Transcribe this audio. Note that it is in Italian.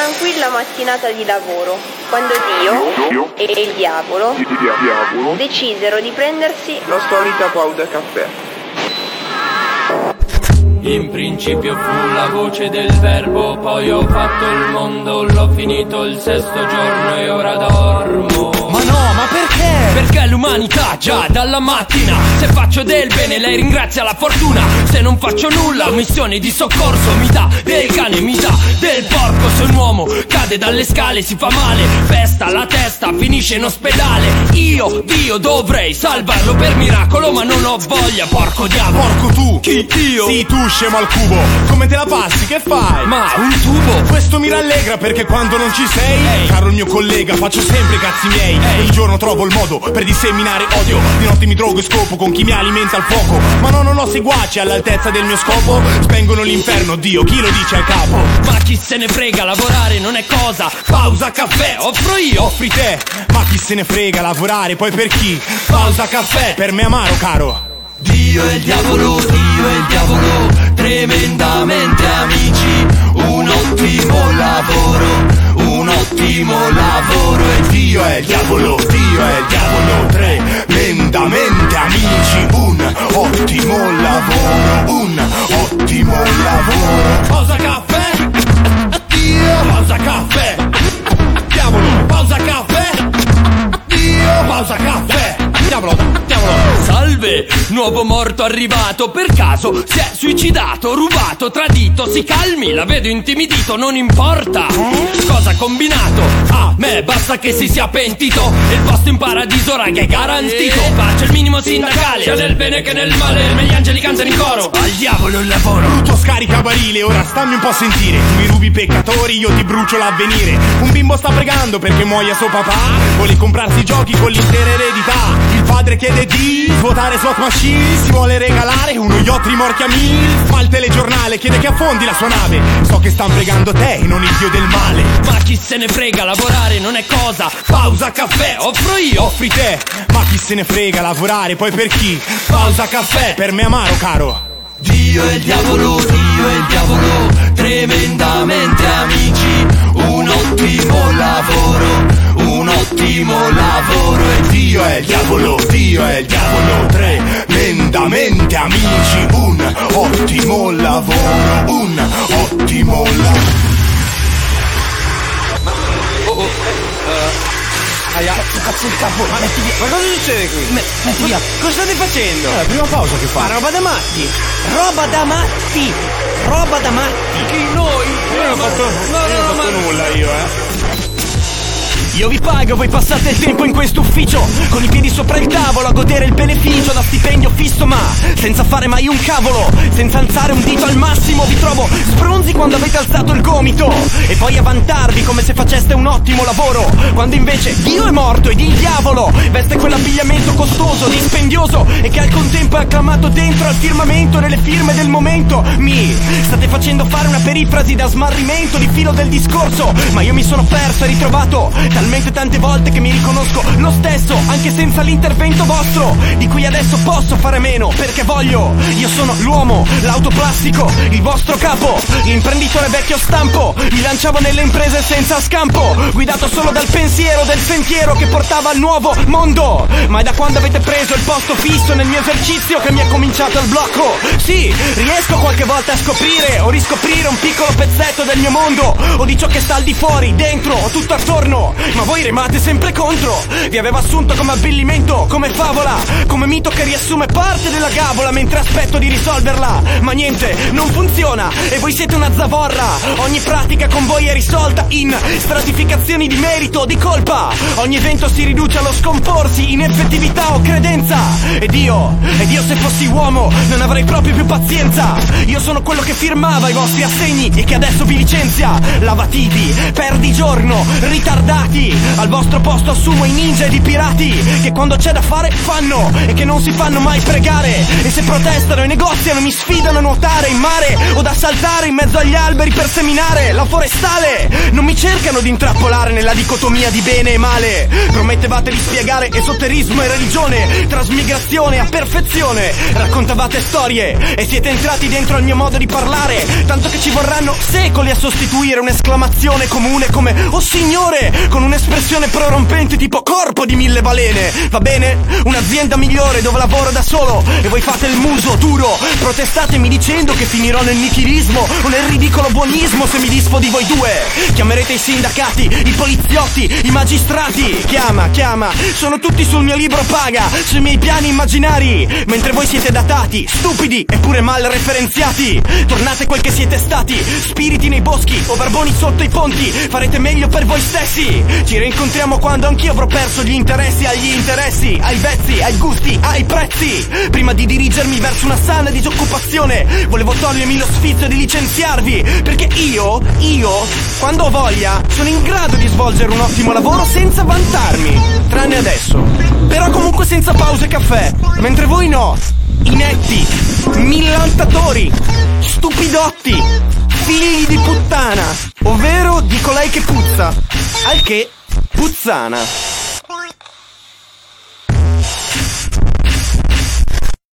tranquilla mattinata di lavoro, quando Dio e il diavolo decisero di prendersi la solita pausa caffè. In principio fu la voce del verbo, poi ho fatto il mondo, l'ho finito il sesto giorno e ora dormo. Ma no, ma perché? Perché l'umanità già dalla mattina, se faccio del bene lei ringrazia la fortuna, se non faccio nulla missione di soccorso mi dà del cane, mi dà del porco. Se un uomo cade dalle scale si fa male, pesta la testa, finisce in ospedale. Io, Dio, dovrei salvarlo per miracolo, ma non ho voglia, porco diavolo. Porco tu? Chi? Io? Sì, tu scemo al cubo. Come te la passi? Che fai? Ma un tubo? Questo mi rallegra perché quando non ci sei, caro il mio collega, faccio sempre i cazzi miei. Ogni giorno trovo il modo per disseminare odio, di notte mi drogo e scopo con chi mi alimenta il fuoco. Ma no, non ho seguaci all'altezza del mio scopo, spengono l'inferno, Dio, chi lo dice al capo? Ma chi se ne frega, lavorare non è cosa. Pausa caffè, offro io, offri te. Ma chi se ne frega, lavorare poi per chi? Pausa caffè, per me amaro caro. Dio e il diavolo, tremendamente amici. Un ottimo lavoro. E Dio è il diavolo, tremendamente amici. Un ottimo lavoro. Pausa caffè, Dio. Pausa caffè, diavolo. Pausa caffè, Dio. Pausa caffè, diavolo. Salve, nuovo morto arrivato, per caso si è suicidato, rubato, tradito. Si calmi, la vedo intimidito, non importa cosa ha combinato, a me basta che si sia pentito. E il posto in paradiso raga è garantito. Pace il minimo sindacale, sia nel bene che nel male, gli angeli cantano in coro, al diavolo il lavoro. Brutto scaricabarile, ora stammi un po' a sentire. Tu mi rubi i peccatori, io ti brucio l'avvenire. Un bimbo sta pregando perché muoia suo papà, vuole comprarsi i giochi con l'intera eredità. Il padre chiede di svuotare slot machine, si vuole regalare uno yacht rimorchia mil. Ma il telegiornale chiede che affondi la sua nave. So che stan pregando te e non il dio del male. Ma chi se ne frega, lavorare non è cosa. Pausa caffè, offro io, offri te. Ma chi se ne frega, lavorare poi per chi? Pausa caffè, per me amaro caro. Dio e il diavolo, tremendamente amici. Un ottimo lavoro. E Dio è il diavolo, tremendamente amici. Un ottimo lavoro. Cazzo il capo, metti via. Ma cosa succede qui? Metti via. Cosa state facendo? È la prima pausa che fa. Ma roba da matti. Chi noi? Io non ho fatto nulla io, Io vi pago, voi passate il tempo in questo ufficio con i piedi sopra il tavolo a godere il beneficio da stipendio fisso, ma senza fare mai un cavolo, senza alzare un dito al massimo. Vi trovo sbronzi quando avete alzato il gomito e poi a vantarvi come se faceste un ottimo lavoro, quando invece Dio è morto ed il diavolo veste quell'abbigliamento costoso, dispendioso e che al contempo è acclamato dentro al firmamento nelle firme del momento. Mi state facendo fare una perifrasi da smarrimento di filo del discorso, ma io mi sono perso e ritrovato talmente tante volte che mi riconosco lo stesso, anche senza l'intervento vostro, di cui adesso posso fare meno, perché voglio. Io sono l'uomo, l'autoplastico, il vostro capo, l'imprenditore vecchio stampo. Mi lanciavo nelle imprese senza scampo, guidato solo dal pensiero del sentiero che portava al nuovo mondo. Ma è da quando avete preso il posto fisso nel mio esercizio che mi è cominciato il blocco. Sì, riesco qualche volta a scoprire o riscoprire un piccolo pezzetto del mio mondo, o di ciò che sta al di fuori, dentro o tutto attorno. Ma voi remate sempre contro. Vi avevo assunto come abbellimento, come favola, come mito che riassume parte della gabola mentre aspetto di risolverla. Ma niente, non funziona e voi siete una zavorra. Ogni pratica con voi è risolta in stratificazioni di merito, di colpa. Ogni evento si riduce allo scomporsi in effettività o credenza. Ed io se fossi uomo non avrei proprio più pazienza. Io sono quello che firmava i vostri assegni e che adesso vi licenzia. Lavatiti, perdigiorno, ritardati. Al vostro posto assumo i ninja ed i pirati che quando c'è da fare fanno e che non si fanno mai pregare. E se protestano e negoziano mi sfidano a nuotare in mare o da saltare in mezzo agli alberi per seminare la forestale. Non mi cercano di intrappolare nella dicotomia di bene e male. Promettevate di spiegare esoterismo e religione, trasmigrazione a perfezione. Raccontavate storie e siete entrati dentro al mio modo di parlare, tanto che ci vorranno secoli a sostituire un'esclamazione comune come "Oh signore", con un'espressione prorompente tipo "corpo di 1000 balene". Va bene? Un'azienda migliore dove lavoro da solo e voi fate il muso duro. Protestatemi dicendo che finirò nel nichilismo o nel ridicolo buonismo se mi disfo di voi due. Chiamerete i sindacati, i poliziotti, i magistrati. Chiama, sono tutti sul mio libro paga, sui miei piani immaginari, mentre voi siete datati, stupidi eppure mal referenziati. Tornate quel che siete stati, spiriti nei boschi o barboni sotto i ponti. Farete meglio per voi stessi. Ci rincontriamo quando anch'io avrò perso gli interessi agli interessi, ai vezzi, ai gusti, ai prezzi. Prima di dirigermi verso una sana disoccupazione volevo togliermi lo sfizio di licenziarvi, perché io, quando ho voglia, sono in grado di svolgere un ottimo lavoro senza vantarmi. Tranne adesso. Però comunque senza pause caffè. Mentre voi no. Inetti, millantatori, stupidotti, figli di puttana, ovvero di colei che puzza, al che puzzana.